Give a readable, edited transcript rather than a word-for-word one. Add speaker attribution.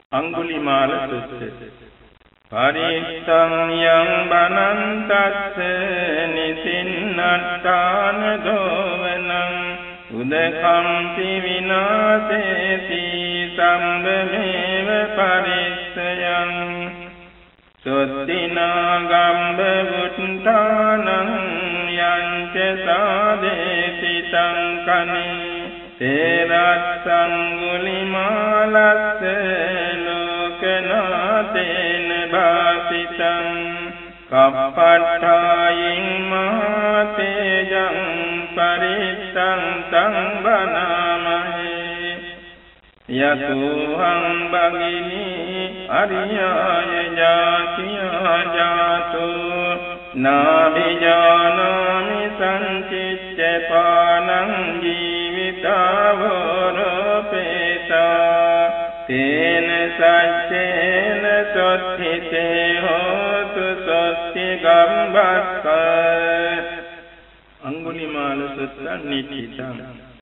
Speaker 1: අංගුලිමාල සුත්ත පරිත්තං යං බනන්තස්ස නිසින්නත්තාන දෝවනං උදකම්පි විනාසේති සම්බමේව පරිස්සයං සොත්තිනා ගම්බ වුත්තානං යංච සාදේති සංකනේ තේරස්සංගුලිමාලස්ස ලෝකනාතේන භාසිතං කප්පට්ඨායින් මහතේජං පරිත්තං තං වනාමහේ යතුහං භගිනී අරියාය ජාතියා ජාතු නාභිජානාමි සංචිච්ච පානං ජීවිතාවරපේතා තේන සච්චේන සොත්ථිතේ හෝතු සොත්ති ගම්බස්ස අංගුලිමාල සුත්ත නිච්චිතං